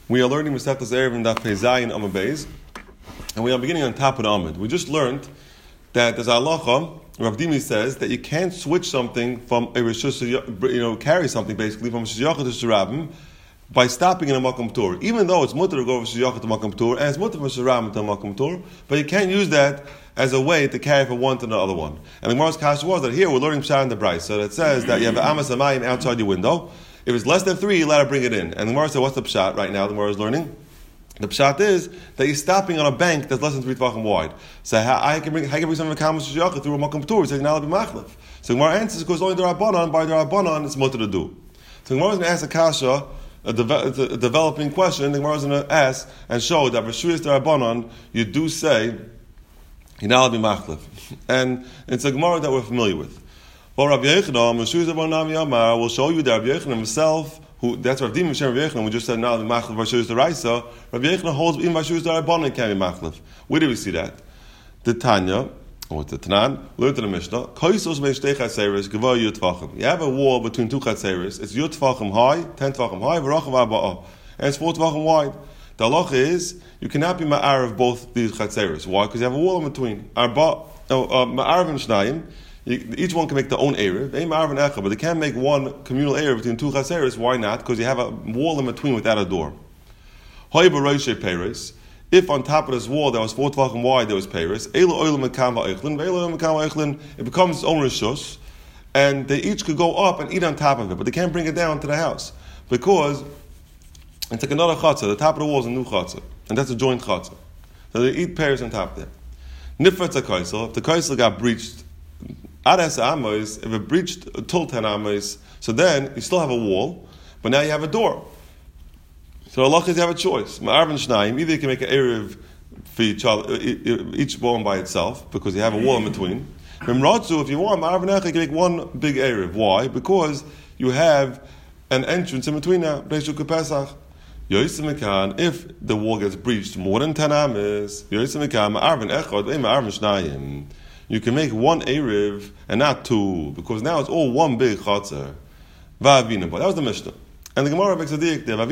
We are learning Masechtas Erev in Daf Pei Zayin Amud Beis, and we are beginning on top of the Amud. We just learned that there's a halacha. Rav Dimi says that you can't switch something from a rishus, carry something basically from rishus yachid to shirabim by stopping in a makom tur. Even though it's mutter to go from rishus yachid to makom tur, and it's mutter from shirabim to makom tur, but you can't use that as a way to carry from one to the other one. And the Gemara's kasha was that here we're learning pshat in the brayso, so that says that you have amas amayim outside your window. If it's less than 3, you're allowed to bring it in. And the Gemara said, what's the pshat right now? The Gemara is learning. The pshat is that you're stopping on a bank that's less than 3 tvachim wide. So I can bring something to kamas shiyachah through a makom tur. It's now be machlef. So the Gemara answers because only the rabbanon, by the rabbanon, it's mutter to do. So the Gemara is going to ask a kasha, a developing question. The Gemara is going to ask and show that reshuyas the rabbanon, you do say you're now be machlef, and it's a Gemara that we're familiar with. Well, Rabbi Yochanan, will show you that Rabbi Yochanan himself, that's Rav Dimi Shem Rabbi Yochanan, we just said now the machlef v'shuyas the raisa. Rabbi Yochanan holds in v'shuyas the rabbanon can be machlef. Where do we see that? The Tanya, or the Tanan, learned in the Mishnah. Koisos bein shtei chatzeres gevah yud tvachim. You have a wall between 2 chatzeres. It's yud tvachim high, 10 tvachim high, v'rachav arba'ah, and it's 4 tvachim wide. The halacha is you cannot be ma'arav both these chatzeres. Why? Because you have a wall in between. Ma'arav and shnayim. Each one can make their own erev, but they can't make one communal erev between 2 chaseres. Why not? Because you have a wall in between without a door. If on top of this wall that was 4 tvachim wide there was peres, it becomes its own rishus, and they each could go up and eat on top of it, but they can't bring it down to the house because it's like another chatzah. The top of the wall is a new chatzah, and that's a joint chatzah. So they eat peres on top of that. Nifratz HaKaisel, if the kaisel got breached, Adas Amos, if it breached till 10 Amos, so then you still have a wall, but now you have a door. So Allah is you have a choice. Ma'arv and Shnayim, either you can make an Erev for each one by itself, because you have a wall in between. If you want, Ma'arv and Echad, you can make one big Erev. Why? Because you have an entrance in between now. If the wall gets breached more than 10 Amos, Ma'arv and Echad, Ma'arv and Shnayim. You can make one Erev and not 2, because now it's all one big Chatzar. That was the Mishnah. And the Gemara makes a diak there.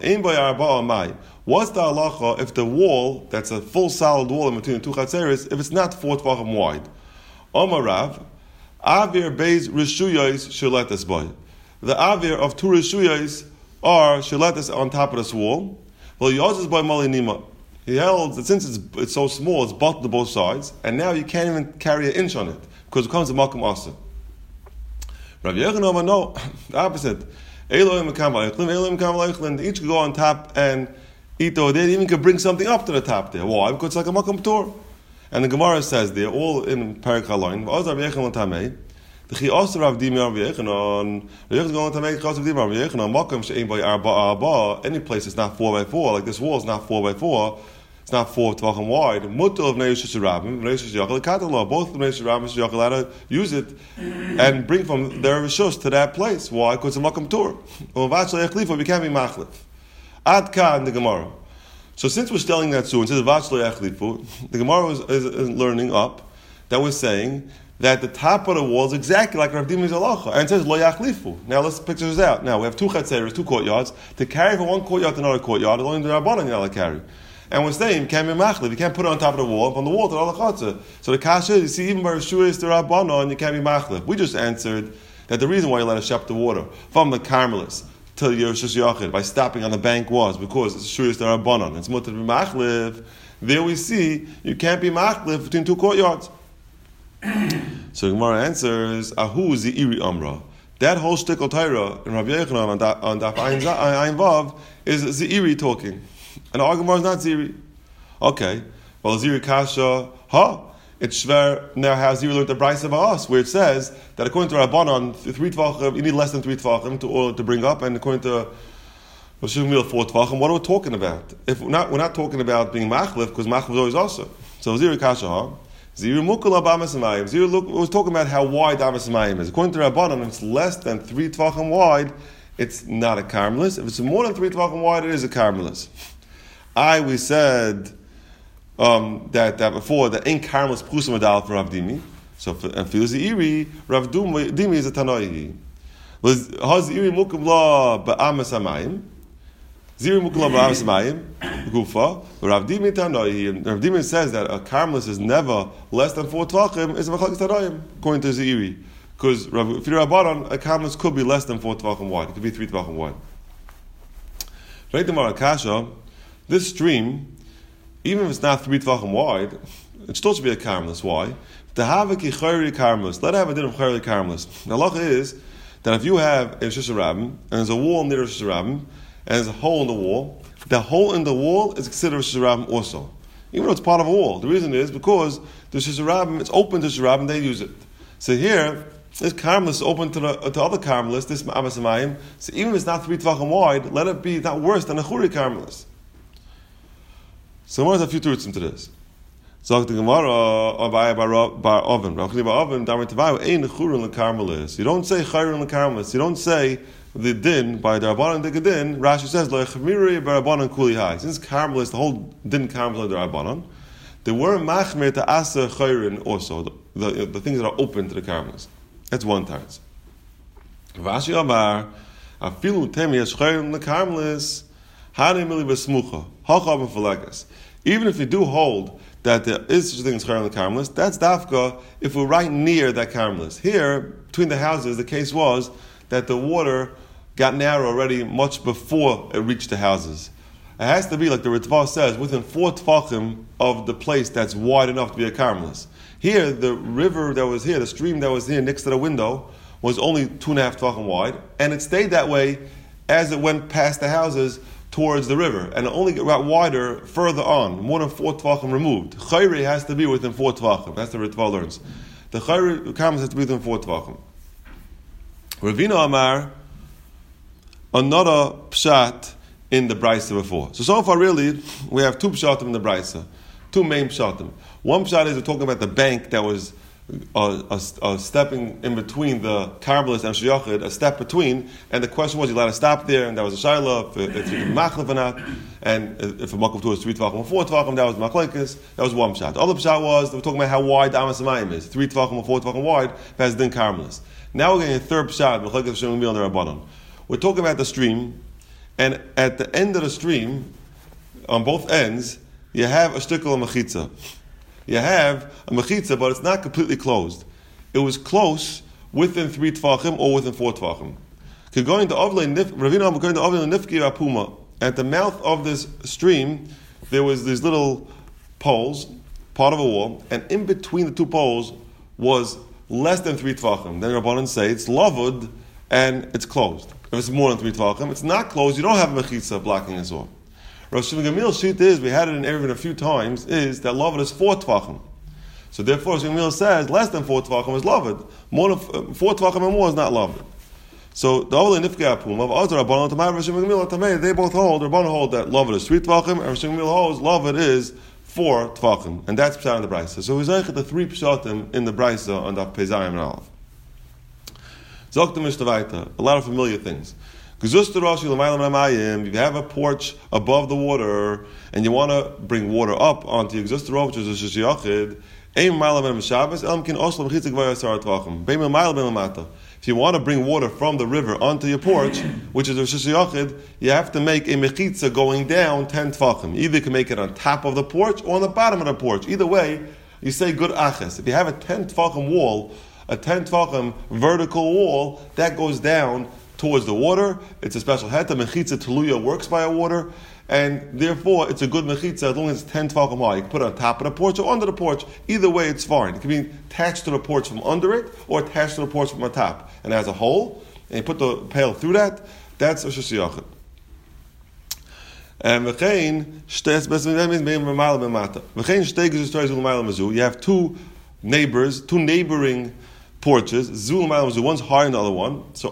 What's the halacha if the wall, that's a full solid wall in between the 2 Chatzeres, if it's not 4 tvachim wide? Omar Rav, Avir Beis Rishuyos Sheletes Boy. The Avir of 2 Rishuyos are Sheletes on top of this wall. Well, Yozes by Malinima. He held that since it's so small, it's buttoned to both sides, and now you can't even carry an inch on it because it comes to Malkum Asa. Rabbi Yochanan, no, the opposite. Elohim They each could go on top and eat over there. They even could bring something up to the top there. Why? Because it's like a Malkum Torah. And the Gemara says there, all in Parak Haloin, Rabbi Yochanan Tamei. The Chios Rav Dimi Rabbi Yochanan. Rabbi Yochanan going to make Chios Rav Dimi Rabbi Yochanan. Malkum she'ein by arba. Any place that's not 4x4, like this wall is not 4x4. It's not 4 tvachim wide. Mutter of Neish Shirabim, Neish Yachal Katallah. Both Neish Shirabim and Yachal allowed to use it and bring from their rishus to that place. Why? Because it's a makom tur. Or v'achlei echlifu, we can't be machlif. Ad kan the Gemara. So since we're telling that soon, since v'achlei echlifu, the Gemara is learning up that we're saying that the top of the wall is exactly like Rav Dimi's halacha, and it says lo yachlifu. Now let's picture this out. Now we have 2 chatzeres, 2 courtyards. To carry from one courtyard to another courtyard, only the rabbanon you're allowed to carry. And we're saying, you can't be machlif, you can't put it on top of the wall, from the wall to the other chatzah. So the kasha is, you see, even by Rishuyas the rabbanon, you can't be machlif. We just answered that the reason why you let us shep the water from the Carmelis to your Rishus Yachid by stopping on the bank was because it's Rishuyas the rabbanon. It's mutter to be machlif. There we see, you can't be machlif between 2 courtyards. So Gemara answers, Ahu Zi'iri Amra. That whole shtickle Torah in Rabbi Yochanan on Daf Ayin Vav is Zi'iri talking. And the argument is not Ziri. Okay. Well, Ziri Kasha, it's shver. Now how Ziri learned the Brayso of us, where it says that according to Rabbanon, 3 tvachim, you need less than 3 tvachim to bring up, and according to 4 tvachim, what are we talking about? If we're not talking about being machlif, because machlif is always also. So Ziri Kasha, Ziri Mukula B'Amas Hamayim. Ziri was talking about how wide Amas Hamayim is. According to Rabbanon, if it's less than 3 tvachim wide, it's not a Carmelis. If it's more than 3 tvachim wide, it is a Carmelis. We said that before, that ain't Carmelis Prusa Medal for Rav Dimi. So for Ziri, Rav Dimi is a Tanoi. Was Ziri Mukim La Ba'amas Hamayim. Ziri mukla b'amas mayim gufa. Rav Dimin says that a karmelis is never less than 4 tvachim. Is a machlokes tanoim according to Zeiri, because if you're Rabbanan, a karmelis could be less than 4 tvachim wide. It could be 3 tvachim wide. Right, the Marakasha, this stream, even if it's not 3 tvachim wide, it still should be a karmelis. Why? To have a kichayri karmelis, let it have a din of chayri karmelis. The halacha is that if you have a Rosh Hashanah and there's a wall near Rosh Hashanah and there's a hole in the hole in the wall is considered Rosh Hashanah also, even though it's part of a wall. The reason is because the Rosh Hashanah, it's open to Rosh Hashanah and they use it. So here, this karmelis is open to other karmelis, this ma'amas mayim. So even if it's not 3 tvachim wide, let it be not worse than a churi karmelis. So there's a few truths into this. Zog the Gemara, Abaye bar Oven. Rachli bar Oven, Damar Tavayu, ein churun lekarmelis. You don't say churun lekarmelis. You don't say the din by the Rabbanan the din. Rashi says lo chmiri barabanan kuli hai. Since karmelis, the whole din karmelis the Rabbanan, they were machmir to asa churun also the things that are open to the karmelis. That's one time. Vashi Amar, afilu temi yesh churun lekarmelis, hani mili besmucha hachav v'falegas. Even if you do hold that there is such a thing as chayrim karmelis, that's dafka if we're right near that karmelis. Here, between the houses, the case was that the water got narrow already much before it reached the houses. It has to be, like the Ritva says, within 4 tvachim of the place that's wide enough to be a karmelis. Here, the river that was here, the stream that was here next to the window, was only 2.5 tvachim wide, and it stayed that way as it went past the houses towards the river, and it only got wider further on, more than 4 tvachim removed. Chayri has to be within 4 tvachim. That's the Ritva learns. The chayri karmelis has to be within 4 tvachim. Ravina Amar, another pshat in the brisa before. So far, really, we have 2 pshatim in the brisa, 2 main pshatim. One pshat is we're talking about the bank that was stepping in between the karmelis and sheyachid, a step between, and the question was, you allowed to stop there, and that was a shayla, if you can machlef or not, and if a makhlef was 3 tvachim or 4 tvachim, that was machlekes, that was one pshat. The other pshat was, we're talking about how wide the amas mayim is, 3 tvachim or 4 tvachim wide, that's din karmelis. Now we're getting a third pshat, machlekes shem on the Rabbanan. We're talking about the stream, and at the end of the stream, on both ends, you have a shtickle of mechitza. You have a mechitza, but it's not completely closed. It was close within 3 tvachim or within 4 tvachim. At the mouth of this stream, there was these little poles, part of a wall, and in between the 2 poles was less than 3 tvachim. Then Rabbanan say it's lavud and it's closed. If it's more than 3 tvachim, it's not closed. You don't have a mechitza blocking it off. Rosh Gamil's sheet is, we had it in Erevin a few times, is that lavud is 4 tvachim. So therefore, Rosh Gamil says less than 4 tvachim is lavud. More than 4 tvachim and more is not lavud. So the Ola Nifkei Apum of Azar Rabbanan Tamay Rosh Gamil Tamay, they both hold. Rabbanan hold that lavud is 3 tvachim, and Rosh Gamil holds lavud is 4 tvachim, and that's pshat in the brisa. So we say the 3 pshatim in the brisa on the Pezayim and Aleph. Zok the Mishnah, a lot of familiar things. If you have a porch above the water and you want to bring water up onto your Gzustarov, which is a shishiyachid, if you want to bring water from the river onto your porch, which is a shishiyachid, you have to make a mechitza going down 10 tvachim. Either you can make it on top of the porch or on the bottom of the porch. Either way, you say good aches. If you have a 10 tvachim wall, a 10 tvachim vertical wall, that goes down towards the water. It's a special heta. Mechitza teluya works by a water, and therefore it's a good mechitza as long as it's 10 tvachim high. You can put it on top of the porch or under the porch. Either way, it's fine. It can be attached to the porch from under it or attached to the porch from the top. And it has a hole, and you put the pail through that. That's a shishiyachid. And you have 2 neighbors, 2 neighboring porches, one's higher than the other one. So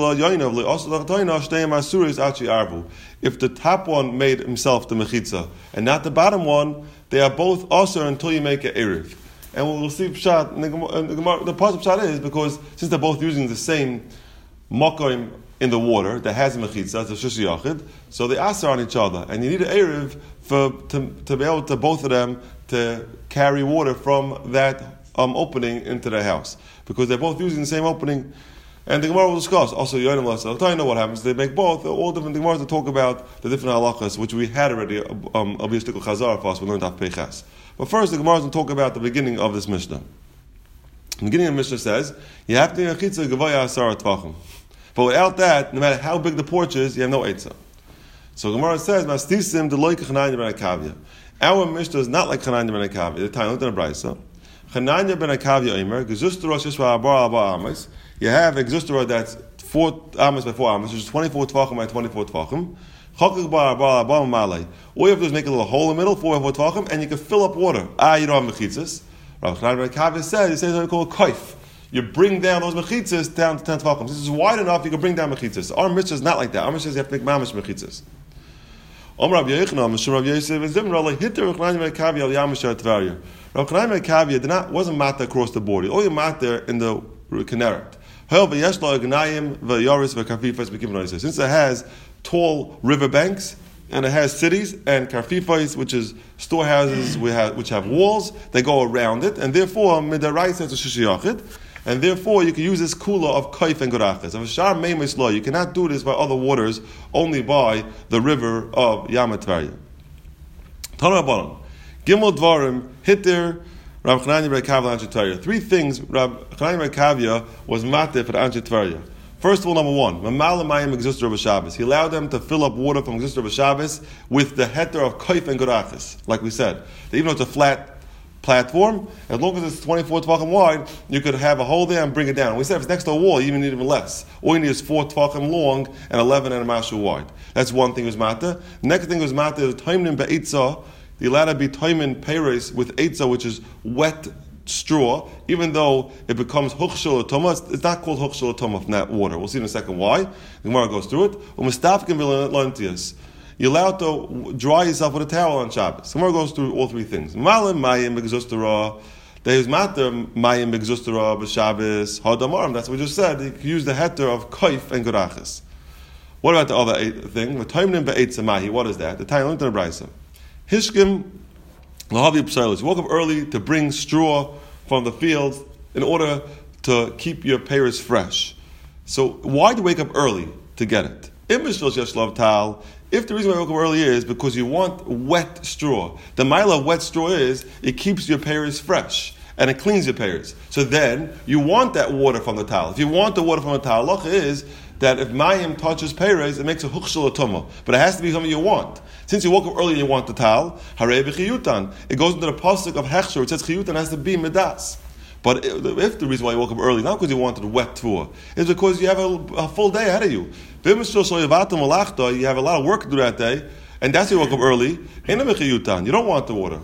if the top one made himself the mechitza and not the bottom one, they are both also until you make an erev. And we'll see pshat. The part of pshat is because since they're both using the same makom in the water that has a mechitza, it's a shishiyachid, so they answer on each other, and you need an erev to be able to both of them to carry water from that opening into the house, because they're both using the same opening, And the Gemara will discuss. Also, Yonim Lasa. I'll tell you what happens. They make both. All different Gemaras to talk about the different halachas, which we had already. Obviously, Chazar for us. We learned off Peichas. But first, the Gemaras will talk about the beginning of this Mishnah. The beginning of the Mishnah says, you have to be a chitza gevaya asar tvachim. But without that, no matter how big the porch is, you have no eitzah. So Gemara says, Mastisim deloy k'chananya ben Akavya. Our Mishnah is not like Chananya ben Akavya. The time looked at a brayso. Chananya ben Akavya Omer, Gezustra Shishva Abar Alba Amas. You have a Gezustra that's 4 Amas by 4 Amas, which is 24 Tvachim by 24 Tvachim. Chakik Bar Abar Alba Malay. All you have to do is make a little hole in the middle, 4 by 4 Tvachim, and you can fill up water. You don't have mechitzas. Rabbi Chananya ben Akavya says, he says what we call a kaif. You bring down those mechitzas down to 10 Tvachim. This is wide enough, you can bring down mechitzas. Our Mishnah is not like that. Our Mishnah is you have to make mamish mechitzas. Rav Chananya ben Akavya wasn't matter across the border. Only matter in the Kinneret. Since it has tall river banks and it has cities and karfifais, which is storehouses which have walls, they go around it, and therefore midaraisa is a shishiyachid. And therefore, you can use this kula of kaif and gurachas. You cannot do this by other waters, only by the river of Yam Tvarya. Tanah Gimel Dvarim Hitter Rav Chananya ben Akavya Anshe Tvarya. 3 things Rav Chananya ben Akavya was matir for the Anshe Tvarya. First of all, number 1, Mamala Mayim Exustra of Shabbos. He allowed them to fill up water from Exustra of Shabbos with the heter of kaif and gurachas. Like we said, even though it's a flat platform, as long as it's 24 tvachim wide, you could have a hole there and bring it down. We said if it's next to a wall, you even need even less. All you need is 4 tvachim long and 11 and a mashu wide. That's one thing was matter. Next thing was matter is toimnim be'etzah. The allowed to be toimin peiros with etzah, which is wet straw, even though it becomes huchshul atoma. It's not called huchshul atoma from that water. We'll see in a second why. The Gemara goes through it. Umistafkin v'lantias. You're allowed to dry yourself with a towel on Shabbos. The Gemara goes through all 3 things. Malim mayim begzustara. There's matter mayim begzustara b'Shabbos hadamarim. That's what we just said. You can use the heter of kaif and gurachas. What about the other thing? What is that? The time looked at a brayso. Hishkim lahavi p'sailos. You woke up early to bring straw from the fields in order to keep your peiros fresh. So why do you wake up early to get it? If the reason why you woke up early is because you want wet straw, the mile of wet straw is it keeps your peiros fresh and it cleans your peiros. So then you want that water from the towel. If you want the water from the towel, loch is that if mayim touches peiros, it makes a huchshel atoma. But it has to be something you want. Since you woke up early and you want the towel, harei b'chiyutan. It goes into the pasuk of hechsher. It says chiyutan has to be medas. But if the reason why you woke up early, not because you wanted a wet tour, is because you have a full day ahead of you. You have a lot of work to do that day, and that's why you woke up early. You don't want the water.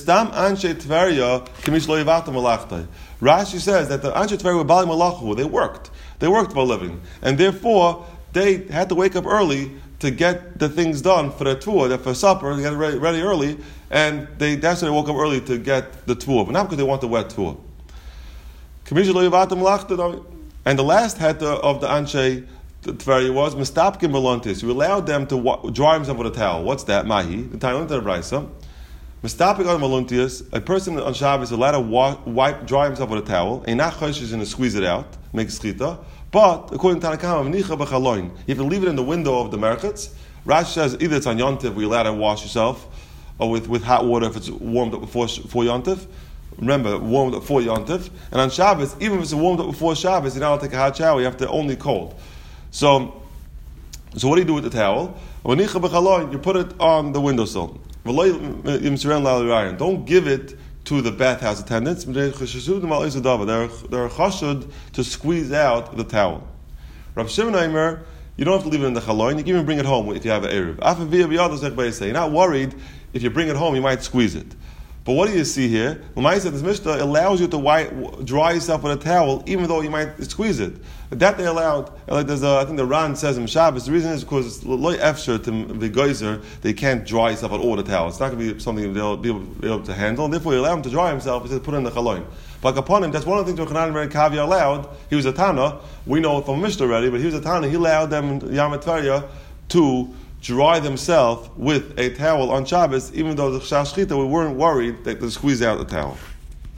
Rashi says that the Anshe Tvarya were Bali Malachu. They worked for a living. And therefore, they had to wake up early to get the things done for their tour, for supper, they got it ready early, and that's why they woke up early to get the tour, but not because they want the wet tour. And the last heter of the Anshe Tvarya was Mistapkim Melontis. You allowed them to dry himself with a towel. What's that? Mahi. The time of the Brisa. Mistapik on Melontius. A person on Shabbos is allowed to dry himself with a towel. And not chosh is going to squeeze it out, make schita. But according to Tanakama, you have to leave it in the window of the merchants. Rashi says either it's on Yontif, where you're allowed to wash yourself, or with hot water if it's warmed up before Yontif. Remember, warmed up before Yontif. And on Shabbos, even if it's warmed up before Shabbos, you're not allowed to take a hot shower. You have to only cold. So what do you do with the towel? You put it on the windowsill. Don't give it to the bathhouse attendants. They're chashud to squeeze out the towel. Rav Shimon Aimer, you don't have to leave it in the chaloin. You can even bring it home if you have an eruv. You're not worried if you bring it home, you might squeeze it. But what do you see here? This Mishnah allows you to dry yourself with a towel, even though you might squeeze it. That they allowed. Like I think the Ran says in Shabbos, the reason is because it's loy efshar to the geyser, they can't dry yourself with all the towel. It's not going to be something they'll be able to handle, and therefore you allow him to dry himself, he says put it in the chaloin. But upon him, that's one of the things Rav Chananya ben Akavya allowed. He was a Tana, we know it from Mishnah already, but he was a Tana, he allowed them in Yam Tvarya to dry themselves with a towel on Shabbos, even though the Shashchita, we weren't worried that they squeeze out the towel.